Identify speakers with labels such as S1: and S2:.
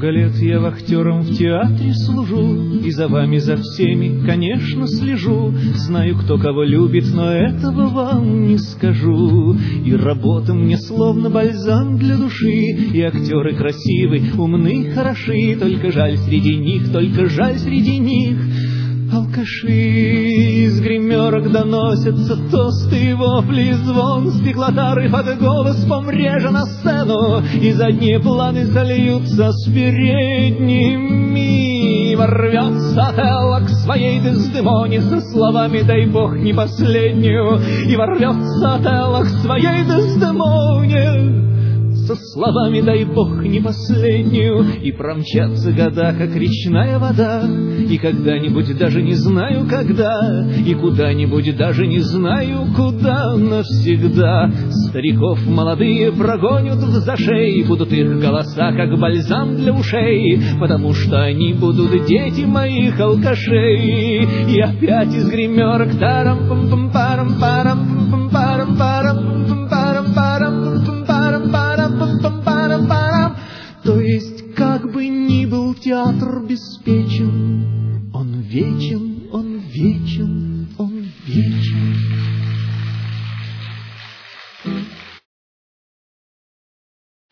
S1: много лет я вахтером в театре служу, и за вами, за всеми, конечно, слежу. Знаю, кто кого любит, но этого вам не скажу. И работа мне словно бальзам для души, и актеры красивы, умны, хороши. Только жаль среди них, только жаль среди них алкаши. Из гримерок доносятся тосты и вопли, звон стеклотары под голос помрежа на сцену, и задние планы сольются с передними. Ворвется Отелло к своей Дездемоне со словами «дай бог не последнюю», и ворвется Отелло к своей Дездемоне со словами «дай бог не последнюю», и промчатся года, как речная вода, и когда-нибудь даже не знаю когда, и куда-нибудь даже не знаю куда навсегда. Стариков молодые прогонят в зашей, будут их голоса, как бальзам для ушей, потому что они будут дети моих алкашей. И опять из гримерок тарам-пам-пам-парам-парам-парам-парам-парам-парам-парам-парам-парам. То есть, как бы ни был театр беспечен, он вечен, он вечен.